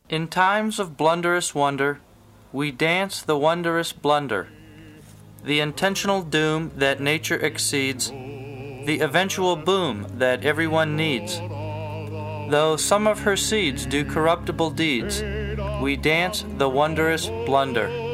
In times of blunderous wonder, we dance the wondrous blunder, the intentional doom that nature exceeds, the eventual boom that everyone needs. Though some of her seeds do corruptible deeds, we dance the wondrous blunder.